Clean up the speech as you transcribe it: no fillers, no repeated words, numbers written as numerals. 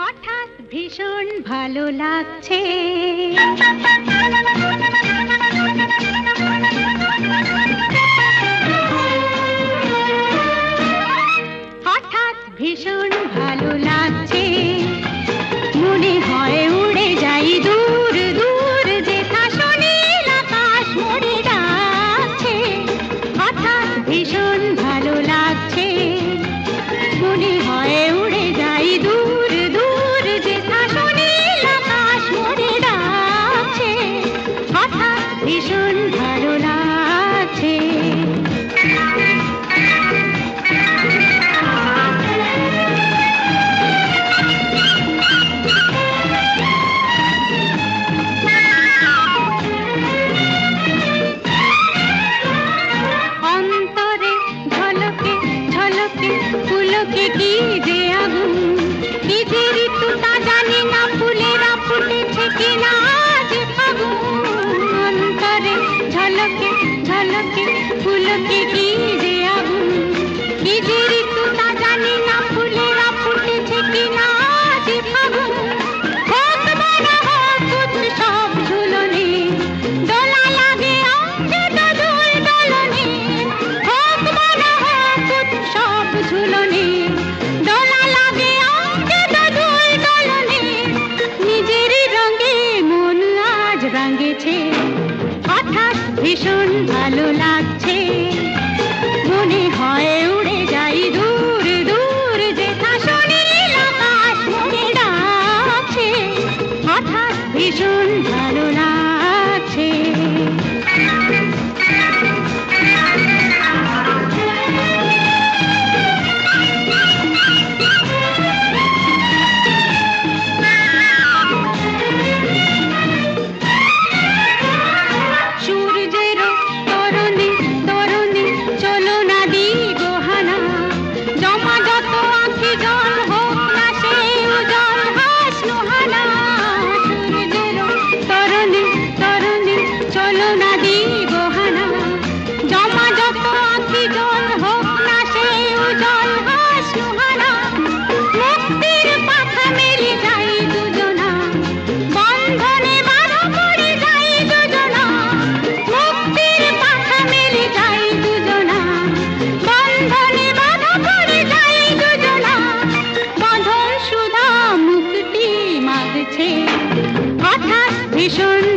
হঠাৎ ভীষণ ভালো লাগছে, হঠাৎ ভীষণ ভালো লাগছে, মনে হয় উড়ে যাই দূর দূর, যেথা সুনীল আকাশ মোরে ডাকছে। হঠাৎ ভীষণ ভালো লাগছে, মনে হয় উড়ে যাই দূর দূর, যেথা সুনীল আকাশ মোরে ডাকছে। হঠাৎ ভীষণ ভালো লাগছে। অন্তরে ঝলকে ঝলকে পুলকে কি যে আগুন, কি যে ঋতু তা জানি না, ফুলেরা ফুটেছে কিনা আজ ফাগুন। অন্তরে ঝলকে ঝলকে পুলকে কি যে আগুন, কি যে ঋতু তা জানি না, ফুলেরা ফুটেছে কিনা আজ ফাগুন। হোক মনা হোক উৎসব ঝুলনে, দোলা লাগে অঙ্গে দোল দোলনে। হোক মনা হোক উৎসব ঝুলনে, দোলা লাগে অঙ্গে দোল দোলনে। নিজেরই রঙে মন আজ রাঙেছে, হঠাৎ ভীষণ ভালো লাগছে, মনে হয় উড়ে যাই দূর দূর, যেথা সুনীল আকাশ মোরে ডাকছে। হঠাৎ ভীষণ ভালো লাগছে। সূর্যেরও তরুণী তরুণী চলো না দিগো হানা, জমা যত আঁখি জল হোক না সে উজ্জ্বল হাসনো হানা। সূর্যেরও তরুণী তরুণী চলো না দিগো হানা, জমা যত আঁখি জল হোক না সে উজ্জ্বল হাসনো হানা। মুক্তির পাখা মেলে যাই দুজনা, বন্ধনে বাঁধা পড়ে যাই দুজনা। মুক্তির পাখা মেলে যাই দুজনা, বন্ধনে বাঁধা পড়ে যাই দুজনা। বাঁধন সুধা মুক্তি মাগছে, হঠাৎ ভীষণ